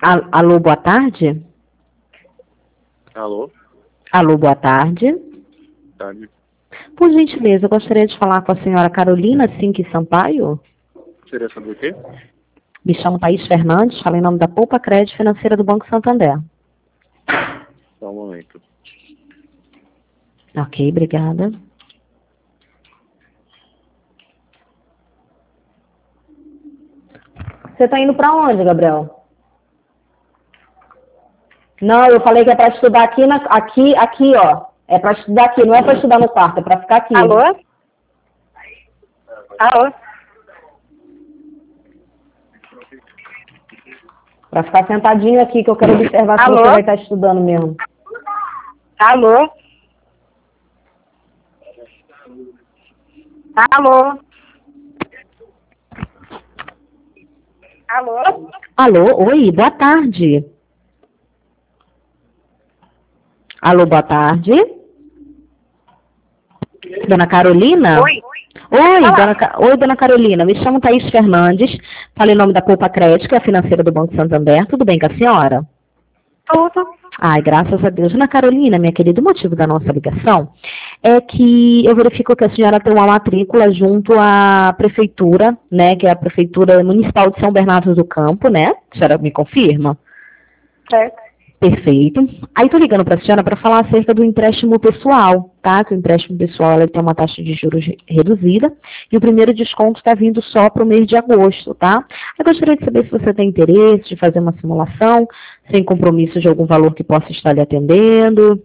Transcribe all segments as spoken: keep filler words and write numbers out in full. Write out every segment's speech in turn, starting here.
Al- Alô, boa tarde? Alô? Alô, boa tarde. Tarde. Por gentileza, eu gostaria de falar com a senhora Carolina Cinque Sampaio. Seria sobre o quê? Me chamo Thaís Fernandes, falo em nome da Poupa Crédito Financeira do Banco Santander. Só um momento. Ok, obrigada. Você tá indo pra onde, Gabriel? Não, eu falei que é pra estudar aqui, na, aqui, aqui, ó. É pra estudar aqui, não é pra estudar no quarto, é pra ficar aqui. Alô? Alô? Pra ficar sentadinho aqui, que eu quero observar se Alô? você vai estar estudando mesmo. Alô? Alô? Alô? Alô, oi, boa tarde. Alô, boa tarde. Dona Carolina? Oi? Oi, Olá. dona, Ca- Oi, dona Carolina. Me chamo Thaís Fernandes. Falo em nome da Poupa Crédito, que é a financeira do Banco Santander. Tudo bem com a senhora? Tudo? Ai, graças a Deus. Dona Carolina, minha querida, o motivo da nossa ligação é que eu verifico que a senhora tem uma matrícula junto à prefeitura, né, que é a Prefeitura Municipal de São Bernardo do Campo, né? A senhora me confirma? Certo. Perfeito. Aí tô ligando para a senhora para falar acerca do empréstimo pessoal, tá? Que o empréstimo pessoal ela tem uma taxa de juros re- reduzida e o primeiro desconto está vindo só para o mês de agosto, tá? Eu gostaria de saber se você tem interesse de fazer uma simulação, sem compromisso de algum valor que possa estar lhe atendendo.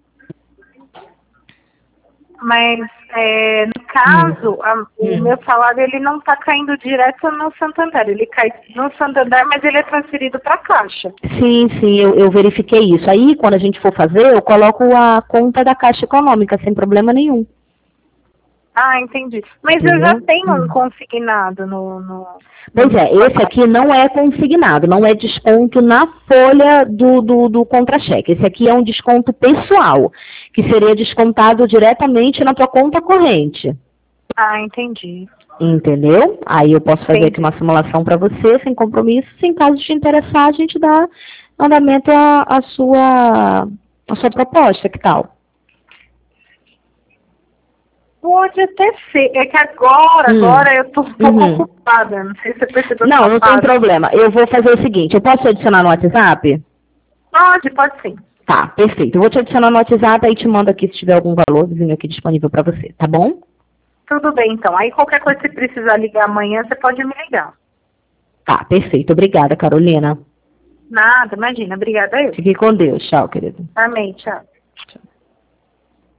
Mas, é, no caso, a- o Hum. meu salário ele não está caindo direto no Santander. Ele cai no Santander, mas ele é transferido para a Caixa. Sim, sim, eu, eu verifiquei isso. Aí, quando a gente for fazer, eu coloco a conta da Caixa Econômica, sem problema nenhum. Ah, entendi. Mas eu já Entendeu? tenho um Hum. consignado no... no Pois no- é, esse aqui não é consignado, não é desconto na folha do, do, do contra-cheque. Esse aqui é um desconto pessoal, que seria descontado diretamente na tua conta corrente. Ah, entendi. Entendeu? Aí eu posso fazer aqui Entendi. uma simulação para você, sem compromisso. Se em caso de te interessar, a gente dá andamento à, à sua, à sua proposta, que tal? Pode até ser. É que agora, Hum. agora eu tô um pouco Uhum. ocupada. Não sei se você percebeu. Não, que eu não tem paro. problema. Eu vou fazer o seguinte, eu posso te adicionar no WhatsApp? Pode, pode sim. Tá, perfeito. Eu vou te adicionar no WhatsApp e te mando aqui se tiver algum valorzinho aqui disponível para você, tá bom? Tudo bem, então. Aí qualquer coisa que você precisar ligar amanhã, você pode me ligar. Tá, perfeito. Obrigada, Carolina. Nada, imagina. Obrigada eu. Fique com Deus. Tchau, querido. Amém, tchau.